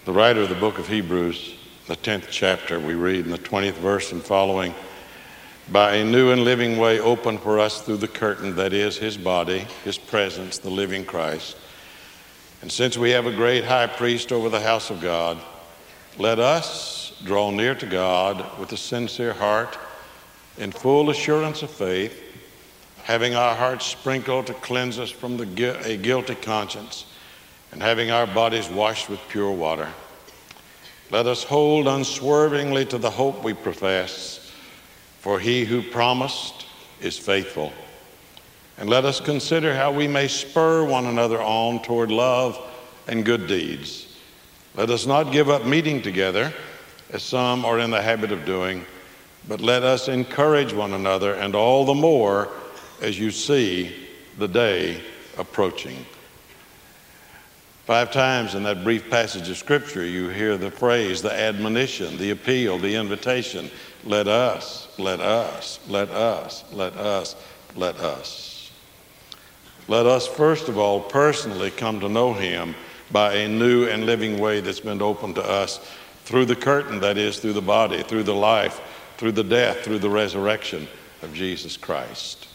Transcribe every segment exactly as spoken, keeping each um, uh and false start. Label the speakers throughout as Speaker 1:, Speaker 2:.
Speaker 1: The writer of the book of Hebrews, the tenth chapter, we read in the twentieth verse and following, by a new and living way opened for us through the curtain, that is his body, his presence, the living Christ. And since we have a great high priest over the house of God, let us draw near to God with a sincere heart, in full assurance of faith, having our hearts sprinkled to cleanse us from the, a guilty conscience, and having our bodies washed with pure water. Let us hold unswervingly to the hope we profess, for he who promised is faithful. And let us consider how we may spur one another on toward love and good deeds. Let us not give up meeting together, as some are in the habit of doing, but let us encourage one another, and all the more as you see the day approaching. Five times in that brief passage of Scripture, you hear the phrase, the admonition, the appeal, the invitation. Let us, let us, let us, let us, let us. Let us, first of all, personally come to know him by a new and living way that's been opened to us through the curtain, that is, through the body, through the life, through the death, through the resurrection of Jesus Christ.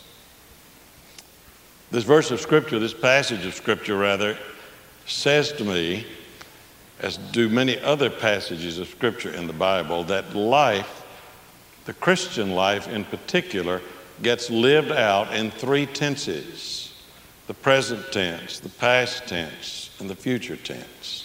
Speaker 1: This verse of Scripture, this passage of Scripture, rather, says to me, as do many other passages of Scripture in the Bible, that life, the Christian life in particular, gets lived out in three tenses: the present tense, the past tense, and the future tense.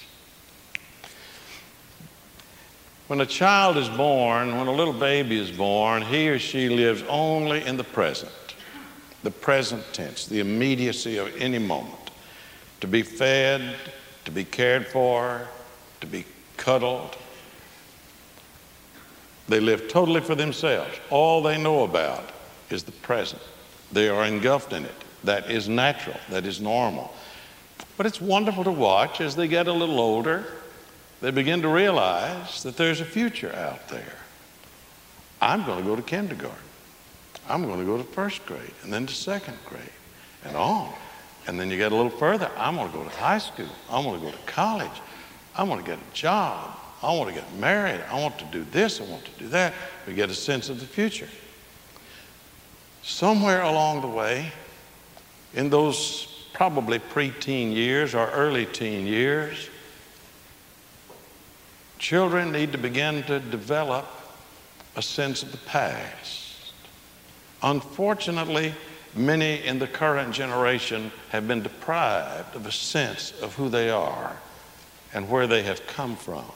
Speaker 1: When a child is born, when a little baby is born, he or she lives only in the present, the present tense, the immediacy of any moment. To be fed, to be cared for, to be cuddled. They live totally for themselves. All they know about is the present. They are engulfed in it. That is natural. That is normal. But it's wonderful to watch as they get a little older. They begin to realize that there's a future out there. I'm going to go to kindergarten. I'm going to go to first grade, and then to second grade, and on. And then you get a little further. I'm going to go to high school. I want to go to college. I want to get a job. I want to get married. I want to do this. I want to do that. We get a sense of the future. Somewhere along the way, in those probably pre-teen years or early teen years, children need to begin to develop a sense of the past. Unfortunately, many in the current generation have been deprived of a sense of who they are and where they have come from,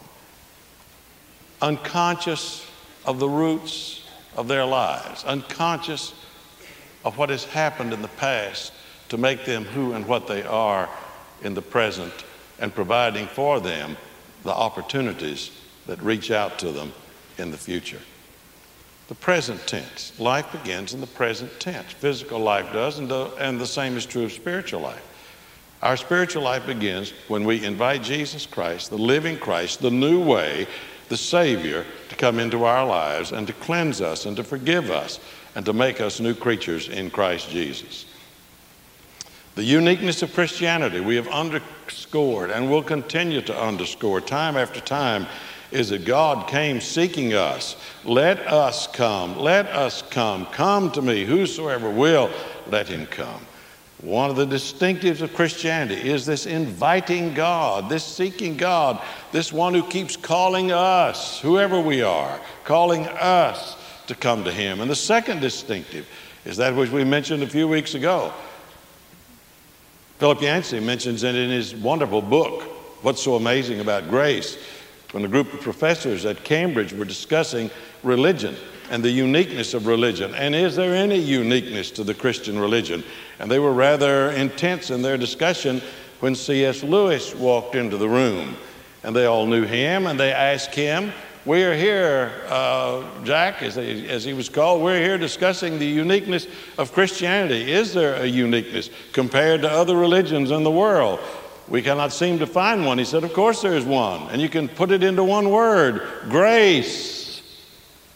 Speaker 1: unconscious of the roots of their lives, unconscious of what has happened in the past to make them who and what they are in the present, and providing for them the opportunities that reach out to them in the future. The present tense. Life begins in the present tense. Physical life does, and the, and the same is true of spiritual life. Our spiritual life begins when we invite Jesus Christ, the living Christ, the new way, the Savior, to come into our lives and to cleanse us and to forgive us and to make us new creatures in Christ Jesus. The uniqueness of Christianity we have underscored and will continue to underscore time after time is that God came seeking us. Let us come, let us come, come to me, whosoever will, let him come. One of the distinctives of Christianity is this inviting God, this seeking God, this one who keeps calling us, whoever we are, calling us to come to him. And the second distinctive is that which we mentioned a few weeks ago. Philip Yancey mentions it in his wonderful book, What's So Amazing About Grace, when a group of professors at Cambridge were discussing religion and the uniqueness of religion. And is there any uniqueness to the Christian religion? And they were rather intense in their discussion when C S Lewis walked into the room. And they all knew him, and they asked him, we're here, uh, Jack, as he, as he was called, we're here discussing the uniqueness of Christianity. Is there a uniqueness compared to other religions in the world? We cannot seem to find one. He said, of course there is one. And you can put it into one word: grace.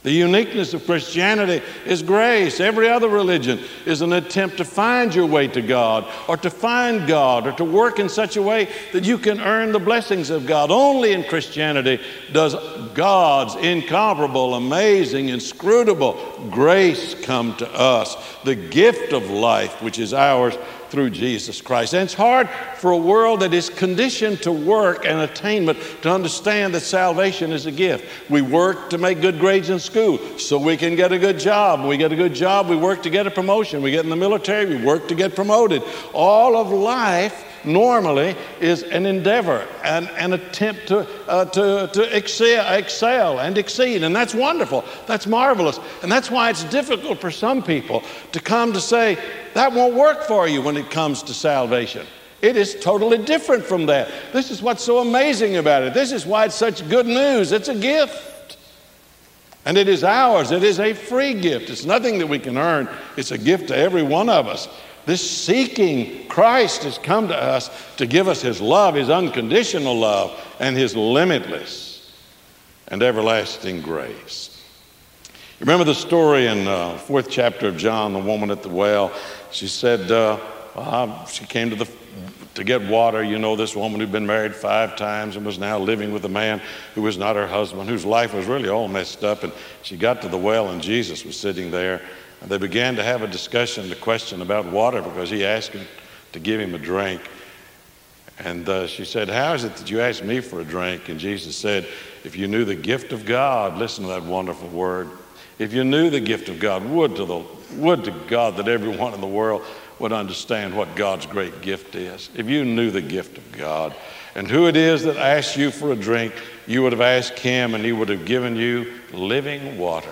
Speaker 1: The uniqueness of Christianity is grace. Every other religion is an attempt to find your way to God, or to find God, or to work in such a way that you can earn the blessings of God. Only in Christianity does God's incomparable, amazing, inscrutable grace come to us, the gift of life which is ours through Jesus Christ. And it's hard for a world that is conditioned to work and attainment to understand that salvation is a gift. We work to make good grades in school so we can get a good job. When we get a good job, we work to get a promotion. We get in the military, we work to get promoted. All of life normally is an endeavor, an, an attempt to, uh, to, to excel, excel and exceed. And that's wonderful. That's marvelous. And that's why it's difficult for some people to come to say, that won't work for you when it comes to salvation. It is totally different from that. This is what's so amazing about it. This is why it's such good news. It's a gift. And it is ours. It is a free gift. It's nothing that we can earn. It's a gift to every one of us. This seeking Christ has come to us to give us his love, his unconditional love, and his limitless and everlasting grace. You remember the story in the fourth chapter of John, the woman at the well. She said, uh, well, she came to the to get water. You know, this woman who'd been married five times and was now living with a man who was not her husband, whose life was really all messed up. And she got to the well, and Jesus was sitting there. And they began to have a discussion, a question about water, because he asked him to give him a drink. And uh, she said, how is it that you asked me for a drink? And Jesus said, if you knew the gift of God, listen to that wonderful word. If you knew the gift of God, would to, the, would to God that everyone in the world would understand what God's great gift is. If you knew the gift of God and who it is that asks you for a drink, you would have asked him and he would have given you living water.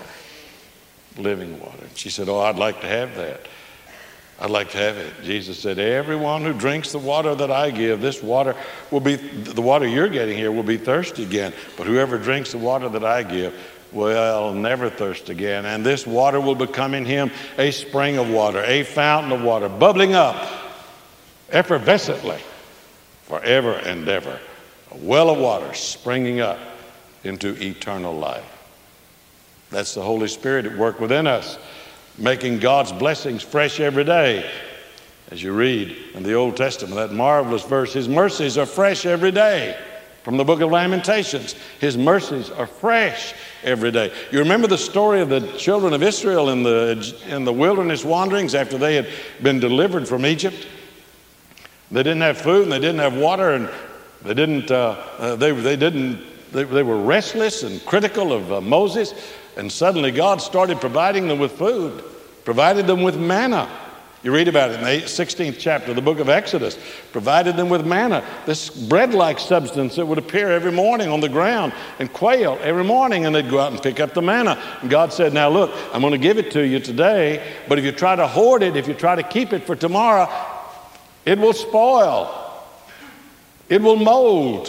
Speaker 1: Living water. She said, oh, I'd like to have that. I'd like to have it. Jesus said, everyone who drinks the water that I give, this water will be, the water you're getting here will be thirsty again. But whoever drinks the water that I give will never thirst again. And this water will become in him a spring of water, a fountain of water, bubbling up effervescently forever and ever. A well of water springing up into eternal life. That's the Holy Spirit at work within us, making God's blessings fresh every day. As you read in the Old Testament, that marvelous verse, his mercies are fresh every day. From the book of Lamentations, his mercies are fresh every day. You remember the story of the children of Israel in the, in the wilderness wanderings after they had been delivered from Egypt? They didn't have food and they didn't have water, and they didn't, uh, uh, they, they didn't, they, they were restless and critical of uh, Moses. And suddenly God started providing them with food, provided them with manna. You read about it in the sixteenth chapter of the book of Exodus. Provided them with manna, this bread-like substance that would appear every morning on the ground, and quail every morning, and they'd go out and pick up the manna. And God said, now look, I'm going to give it to you today, but if you try to hoard it, if you try to keep it for tomorrow, it will spoil. It will mold.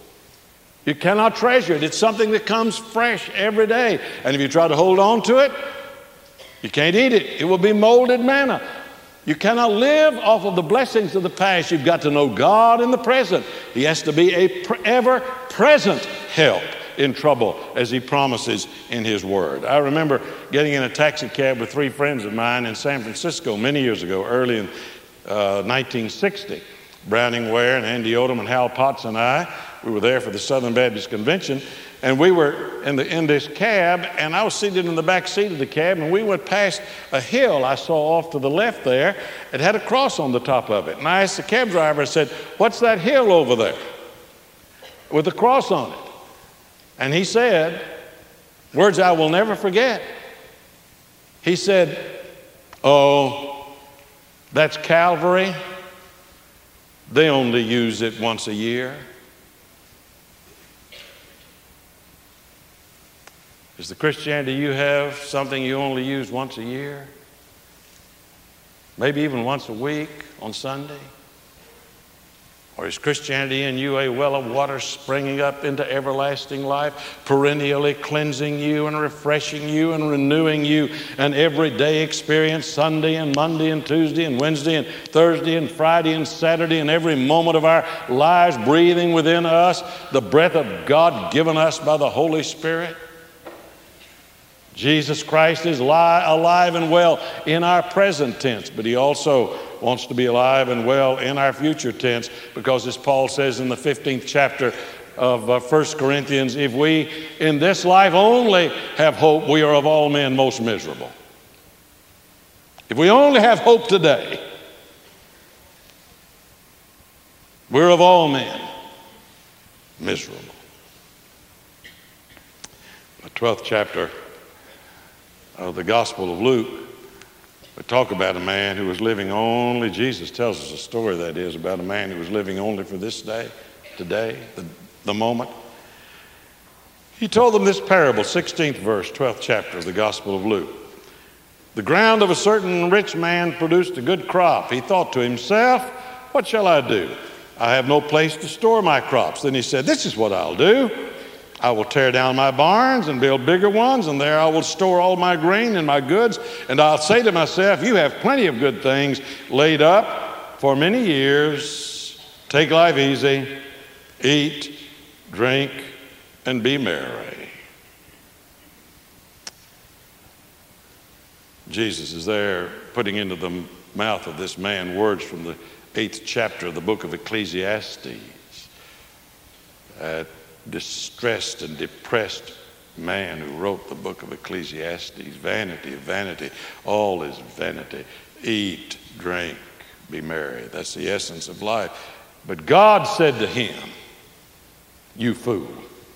Speaker 1: You cannot treasure it. It's something that comes fresh every day. And if you try to hold on to it, you can't eat it. It will be molded manna. You cannot live off of the blessings of the past. You've got to know God in the present. He has to be a ever-present help in trouble, as he promises in his word. I remember getting in a taxi cab with three friends of mine in San Francisco many years ago, early in uh, nineteen sixty. Browning Ware and Andy Odom and Hal Potts and I, we were there for the Southern Baptist Convention, and we were in, the, in this cab, and I was seated in the back seat of the cab, and we went past a hill I saw off to the left there. It had a cross on the top of it. And I asked the cab driver, I said, what's that hill over there with a cross on it? And he said, words I will never forget. He said, oh, that's Calvary. They only use it once a year. Is the Christianity you have something you only use once a year? Maybe even once a week on Sunday? Or is Christianity in you a well of water springing up into everlasting life, perennially cleansing you and refreshing you and renewing you, an everyday experience Sunday and Monday and Tuesday and Wednesday and Thursday and Friday and Saturday and every moment of our lives, breathing within us the breath of God given us by the Holy Spirit? Jesus Christ is li- alive and well in our present tense, but he also wants to be alive and well in our future tense, because as Paul says in the fifteenth chapter of uh, First Corinthians, if we in this life only have hope, we are of all men most miserable. If we only have hope today, we're of all men miserable. The twelfth chapter of the Gospel of Luke, we talk about a man who was living only, Jesus tells us a story, that is, about a man who was living only for this day, today, the, the moment. He told them this parable, sixteenth verse, twelfth chapter of the Gospel of Luke. The ground of a certain rich man produced a good crop. He thought to himself, what shall I do? I have no place to store my crops. Then he said, this is what I'll do. I will tear down my barns and build bigger ones, and there I will store all my grain and my goods. And I'll say to myself, you have plenty of good things laid up for many years. Take life easy, eat, drink, and be merry. Jesus is there putting into the mouth of this man words from the eighth chapter of the book of Ecclesiastes. A distressed and depressed man who wrote the book of Ecclesiastes. Vanity, vanity, all is vanity. Eat, drink, be merry. That's the essence of life. But God said to him, you fool.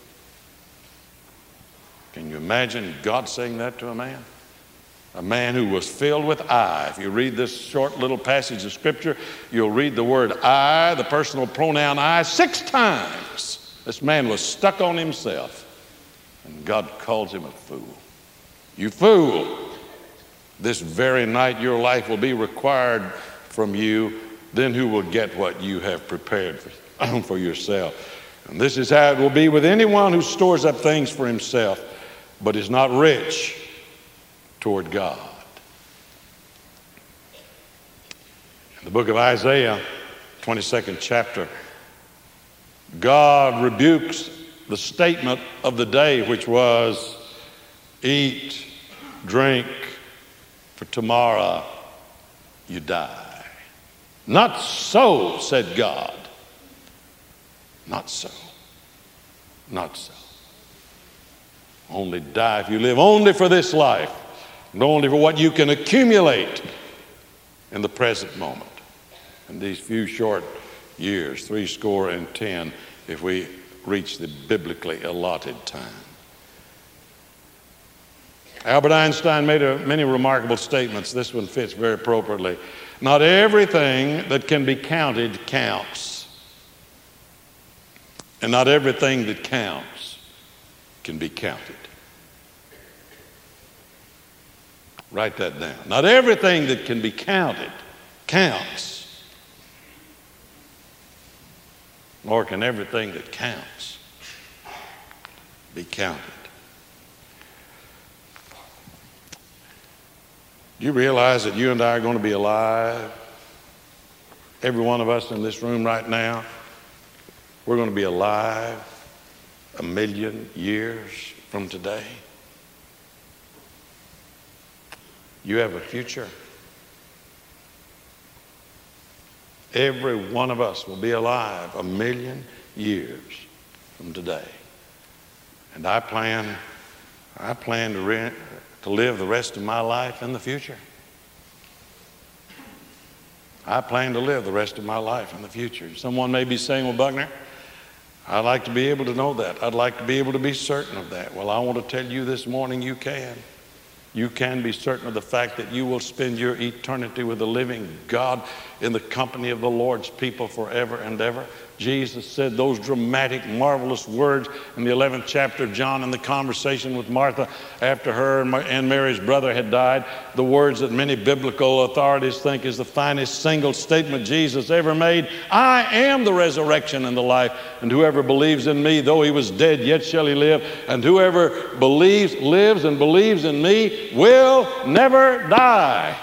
Speaker 1: Can you imagine God saying that to a man? A man who was filled with I. If you read this short little passage of Scripture, you'll read the word I, the personal pronoun I, six times. This man was stuck on himself, and God calls him a fool. You fool! This very night your life will be required from you. Then who will get what you have prepared for, for yourself? And this is how it will be with anyone who stores up things for himself, but is not rich toward God. In the book of Isaiah, twenty-second chapter, God rebukes the statement of the day, which was, eat, drink, for tomorrow you die. Not so, said God. Not so. Not so. Only die if you live only for this life, and only for what you can accumulate in the present moment. In these few short years, three score and ten, if we reach the biblically allotted time. Albert Einstein made a, many remarkable statements. This one fits very appropriately. Not everything that can be counted counts. And not everything that counts can be counted. Write that down. Not everything that can be counted counts. Nor can everything that counts be counted. Do you realize that you and I are going to be alive? Every one of us in this room right now, we're going to be alive a million years from today. You have a future. Every one of us will be alive a million years from today. And I plan, I plan to, re- to live the rest of my life in the future. I plan to live the rest of my life in the future. Someone may be saying, well, Buckner, I'd like to be able to know that. I'd like to be able to be certain of that. Well, I want to tell you this morning, you can. You can be certain of the fact that you will spend your eternity with the living God in the company of the Lord's people forever and ever. Jesus said those dramatic, marvelous words in the eleventh chapter of John in the conversation with Martha after her and Mary's brother had died. The words that many biblical authorities think is the finest single statement Jesus ever made. I am the resurrection and the life, and whoever believes in me, though he was dead, yet shall he live. And whoever believes, lives and believes in me will never die.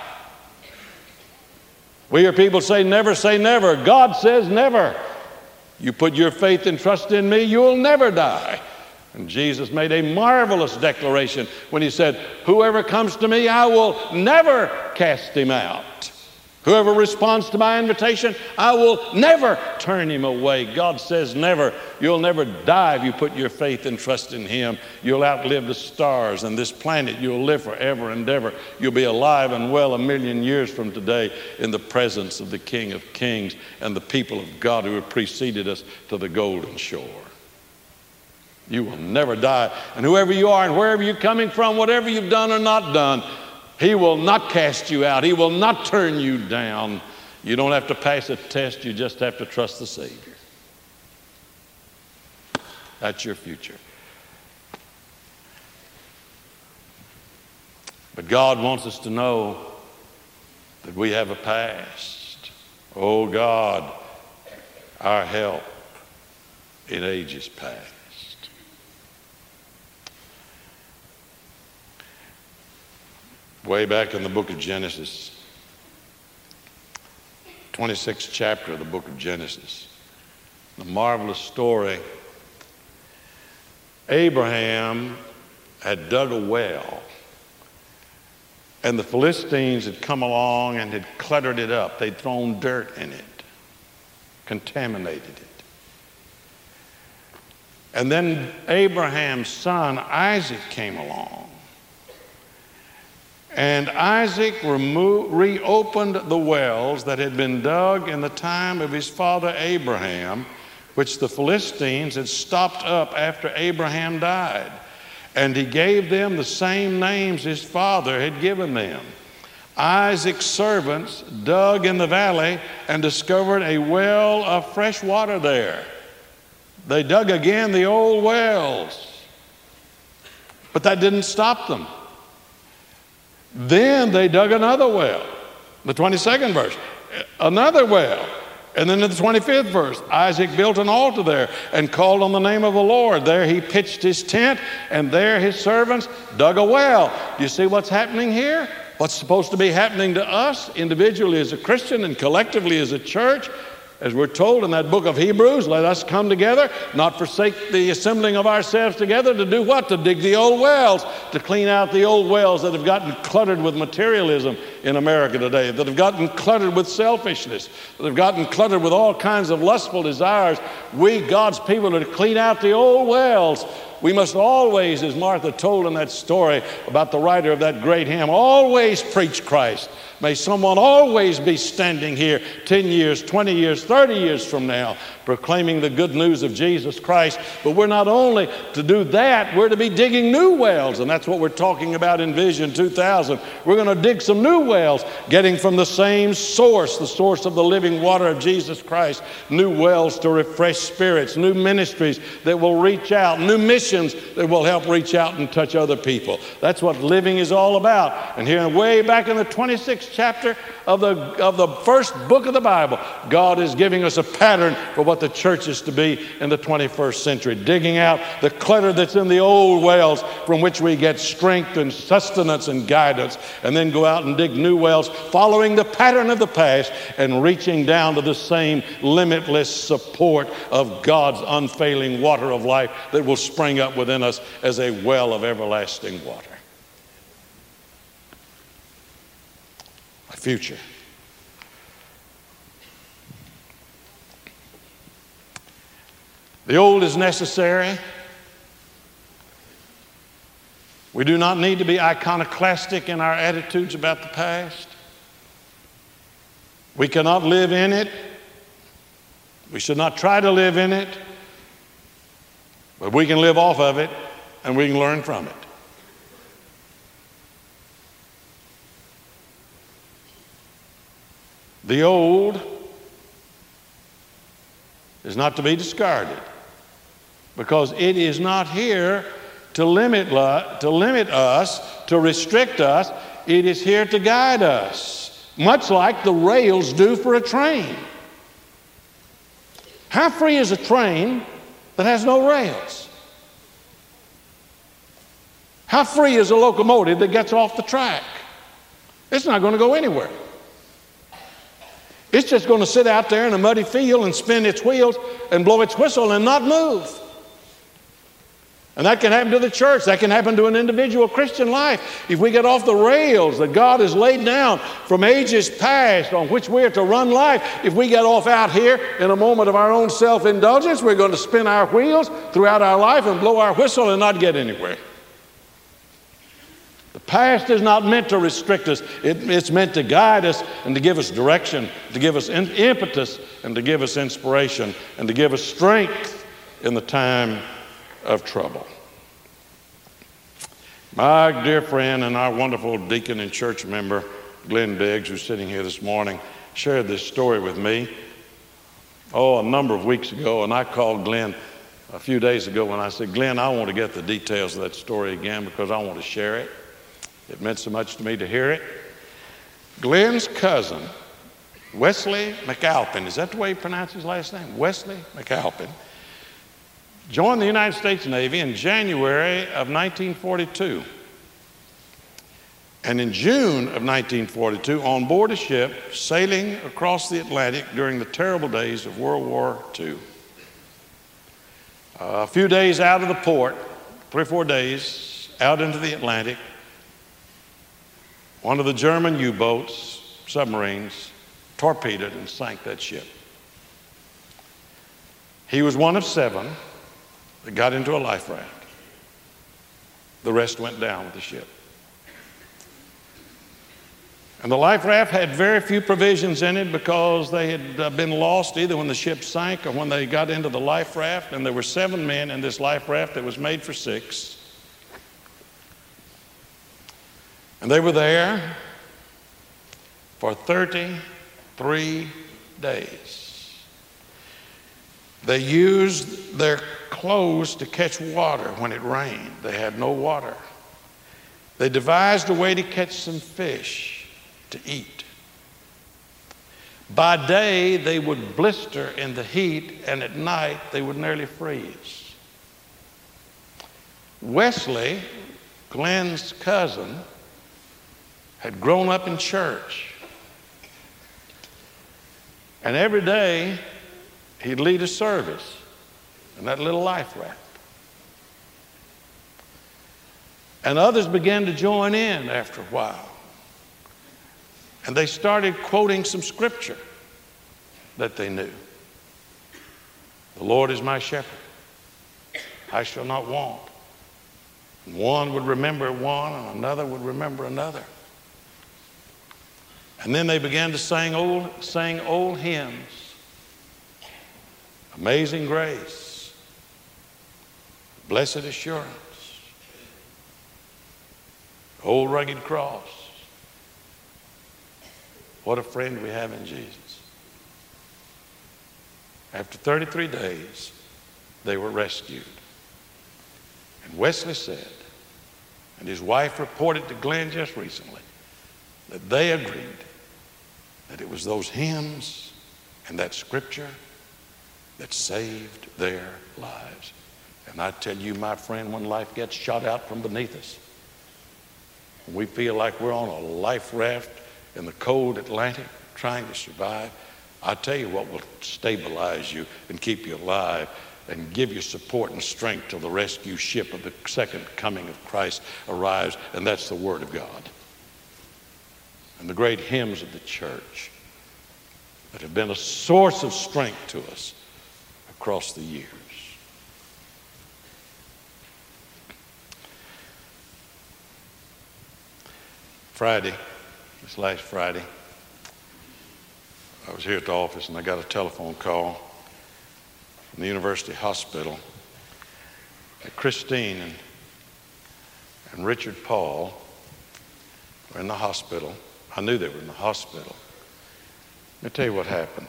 Speaker 1: We hear people say never say never. God says never. You put your faith and trust in me, you'll never die. And Jesus made a marvelous declaration when he said, whoever comes to me, I will never cast him out. Whoever responds to my invitation, I will never turn him away. God says never. You'll never die if you put your faith and trust in him. You'll outlive the stars and this planet. You'll live forever and ever. You'll be alive and well a million years from today in the presence of the King of Kings and the people of God who have preceded us to the golden shore. You will never die. And whoever you are and wherever you're coming from, whatever you've done or not done, he will not cast you out. He will not turn you down. You don't have to pass a test. You just have to trust the Savior. That's your future. But God wants us to know that we have a past. Oh God, our help in ages past. Way back in the book of Genesis, twenty-sixth chapter of the book of Genesis, the marvelous story. Abraham had dug a well, and the Philistines had come along and had cluttered it up. They'd thrown dirt in it, contaminated it. And then Abraham's son Isaac came along. And Isaac remo- reopened the wells that had been dug in the time of his father Abraham, which the Philistines had stopped up after Abraham died. And he gave them the same names his father had given them. Isaac's servants dug in the valley and discovered a well of fresh water there. They dug again the old wells, but that didn't stop them. Then they dug another well, the twenty-second verse, another well. And then in the twenty-fifth verse, Isaac built an altar there and called on the name of the Lord. There he pitched his tent, and there his servants dug a well. Do you see what's happening here? What's supposed to be happening to us individually as a Christian and collectively as a church? As we're told in that book of Hebrews, let us come together, not forsake the assembling of ourselves together, to do what? To dig the old wells, to clean out the old wells that have gotten cluttered with materialism in America today, that have gotten cluttered with selfishness, that have gotten cluttered with all kinds of lustful desires. We, God's people, are to clean out the old wells. We must always, as Martha told in that story about the writer of that great hymn, always preach Christ. May someone always be standing here ten years, twenty years, thirty years from now proclaiming the good news of Jesus Christ. But we're not only to do that, we're to be digging new wells. And that's what we're talking about in Vision two thousand. We're going to dig some new wells, getting from the same source, the source of the living water of Jesus Christ. New wells to refresh spirits, new ministries that will reach out, new missions that will help reach out and touch other people. That's what living is all about. And here, way back in the twenty-sixth chapter of the, of the first book of the Bible, God is giving us a pattern for what the church is to be in the twenty-first century, digging out the clutter that's in the old wells from which we get strength and sustenance and guidance, and then go out and dig new wells, following the pattern of the past and reaching down to the same limitless support of God's unfailing water of life that will spring up within us as a well of everlasting water. A future. The old is necessary. We do not need to be iconoclastic in our attitudes about the past. We cannot live in it. We should not try to live in it. But we can live off of it, and we can learn from it. The old is not to be discarded, because it is not here to limit, to limit us, to restrict us. It is here to guide us, much like the rails do for a train. How free is a train that has no rails? How free is a locomotive that gets off the track? It's not going to go anywhere. It's just going to sit out there in a muddy field and spin its wheels and blow its whistle and not move. And that can happen to the church. That can happen to an individual Christian life. If we get off the rails that God has laid down from ages past on which we are to run life, if we get off out here in a moment of our own self-indulgence, we're going to spin our wheels throughout our life and blow our whistle and not get anywhere. The past is not meant to restrict us. It, it's meant to guide us and to give us direction, to give us in, impetus, and to give us inspiration, and to give us strength in the time of trouble. My dear friend and our wonderful deacon and church member, Glenn Biggs, who's sitting here this morning, shared this story with me, oh, a number of weeks ago, and I called Glenn a few days ago and I said, Glenn, I want to get the details of that story again because I want to share it. It meant so much to me to hear it. Glenn's cousin, Wesley McAlpin, is that the way he pronounced his last name? Wesley McAlpin, joined the United States Navy in January of nineteen forty-two. And in June of nineteen forty-two, on board a ship sailing across the Atlantic during the terrible days of World War Two. Uh, a few days out of the port, three or four days out into the Atlantic, one of the German U-boats, submarines, torpedoed and sank that ship. He was one of seven that got into a life raft. The rest went down with the ship. And the life raft had very few provisions in it because they had uh, been lost either when the ship sank or when they got into the life raft. And there were seven men in this life raft that was made for six. And they were there for thirty-three days. They used their clothes to catch water when it rained. They had no water. They devised a way to catch some fish to eat. By day, they would blister in the heat, and at night, they would nearly freeze. Wesley, Glenn's cousin, had grown up in church. And every day, he'd lead a service in that little life raft. And others began to join in after a while. And they started quoting some scripture that they knew. The Lord is my shepherd. I shall not want. And one would remember one, and another would remember another. And then they began to sing old, sing old hymns. Amazing grace. Blessed assurance. Old rugged cross. What a friend we have in Jesus. After thirty-three days, they were rescued. And Wesley said, and his wife reported to Glenn just recently, that they agreed that it was those hymns and that scripture that saved their lives. And I tell you, my friend, when life gets shot out from beneath us, when we feel like we're on a life raft in the cold Atlantic trying to survive, I tell you what will stabilize you and keep you alive and give you support and strength till the rescue ship of the second coming of Christ arrives, and that's the Word of God. And the great hymns of the church that have been a source of strength to us across the years. Friday, this last Friday, I was here at the office and I got a telephone call from the University Hospital that Christine and, and Richard Paul were in the hospital. I knew they were in the hospital. Let me tell you what happened.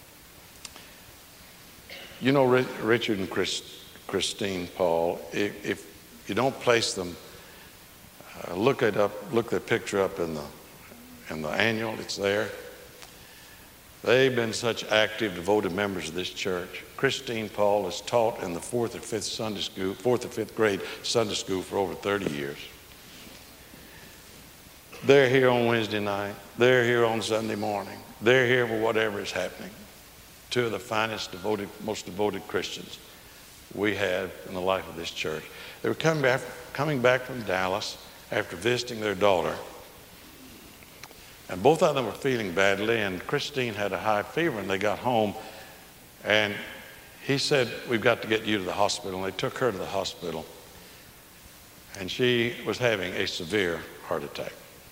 Speaker 1: You know, Richard and Chris, Christine Paul, if, if you don't place them, uh, look it up, look the picture up in the in the annual, it's there. They've been such active, devoted members of this church. Christine Paul has taught in the fourth or fifth Sunday school, fourth or fifth grade Sunday school for over thirty years. They're here on Wednesday night. They're here on Sunday morning. They're here for whatever is happening. Two of the finest, devoted, most devoted Christians we had in the life of this church. They were coming back, coming back from Dallas after visiting their daughter. And both of them were feeling badly, and Christine had a high fever, and they got home. And he said, we've got to get you to the hospital. And they took her to the hospital. And she was having a severe heart attack.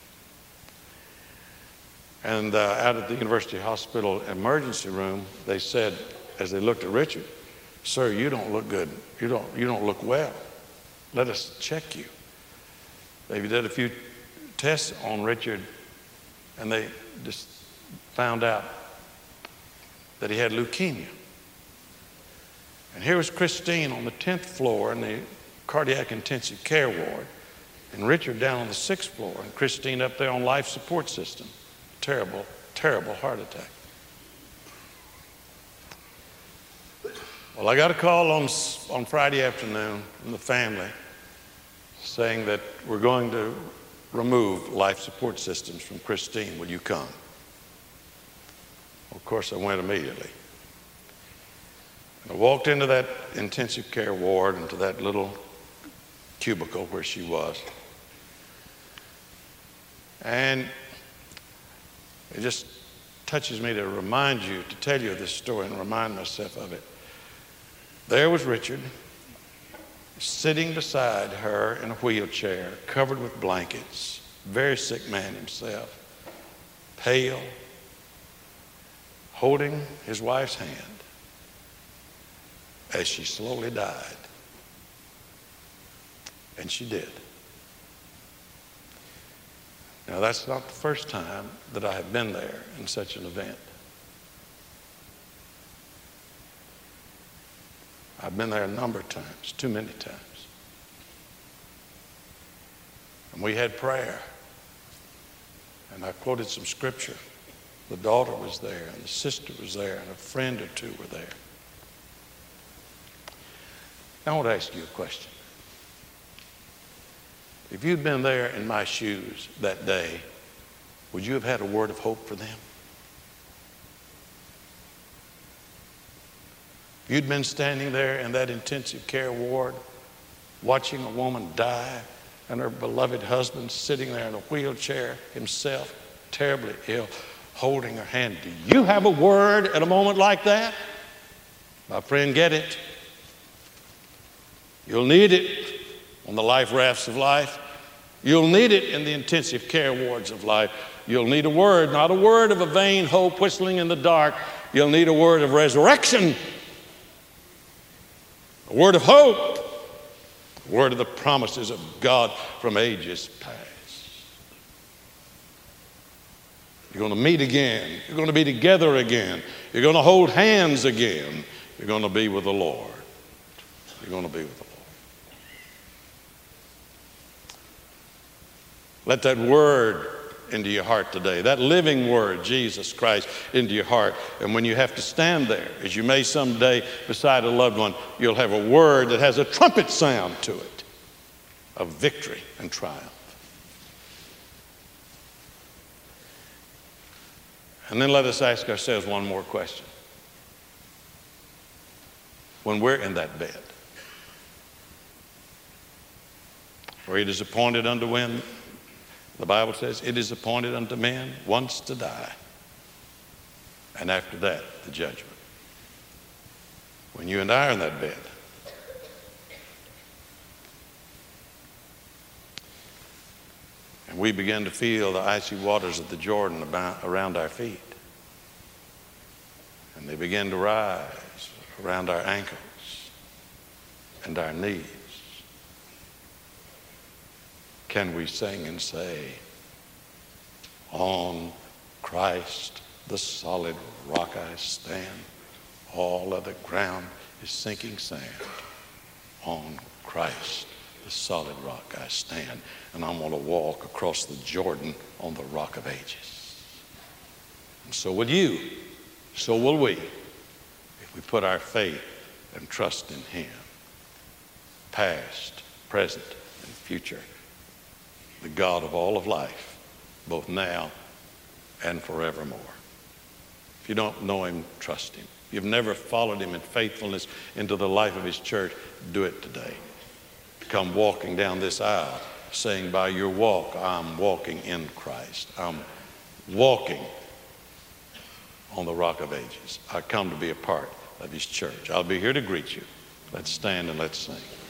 Speaker 1: And uh, out at the University Hospital emergency room, they said, as they looked at Richard, sir, you don't look good. You don't, you don't look well. Let us check you. They did a few tests on Richard, and they just found out that he had leukemia. And here was Christine on the tenth floor in the cardiac intensive care ward, and Richard down on the sixth floor, and Christine up there on life support system. Terrible, terrible heart attack. Well, I got a call on, on Friday afternoon from the family saying that we're going to remove life support systems from Christine. Will you come? Of course, I went immediately. I walked into that intensive care ward, into that little cubicle where she was. And it just touches me to remind you, to tell you this story and remind myself of it. There was Richard sitting beside her in a wheelchair, covered with blankets, very sick man himself, pale, holding his wife's hand as she slowly died. And she did. Now, that's not the first time that I have been there in such an event. I've been there a number of times, too many times. And we had prayer. And I quoted some scripture. The daughter was there, and the sister was there, and a friend or two were there. Now, I want to ask you a question. If you'd been there in my shoes that day, would you have had a word of hope for them? If you'd been standing there in that intensive care ward, watching a woman die, and her beloved husband sitting there in a wheelchair himself, terribly ill, holding her hand, do you have a word at a moment like that? My friend, get it. You'll need it on the life rafts of life. You'll need it in the intensive care wards of life. You'll need a word, not a word of a vain hope whistling in the dark. You'll need a word of resurrection, a word of hope, a word of the promises of God from ages past. You're going to meet again. You're going to be together again. You're going to hold hands again. You're going to be with the Lord. You're going to be with the Lord. Let that word into your heart today, that living word, Jesus Christ, into your heart. And when you have to stand there, as you may someday beside a loved one, you'll have a word that has a trumpet sound to it of victory and triumph. And then let us ask ourselves one more question. When we're in that bed, for it is appointed unto men, the Bible says, it is appointed unto men once to die, and after that, the judgment. When you and I are in that bed, and we begin to feel the icy waters of the Jordan about, around our feet, and they begin to rise around our ankles and our knees, can we sing and say, on Christ the solid rock I stand, all other ground is sinking sand. On Christ the solid rock I stand, and I'm going to walk across the Jordan on the rock of ages. And so will you, so will we, if we put our faith and trust in Him, past, present, and future, the God of all of life, both now and forevermore. If you don't know him, trust him. If you've never followed him in faithfulness into the life of his church, do it today. Come walking down this aisle saying, by your walk, I'm walking in Christ. I'm walking on the rock of ages. I come to be a part of his church. I'll be here to greet you. Let's stand and let's sing.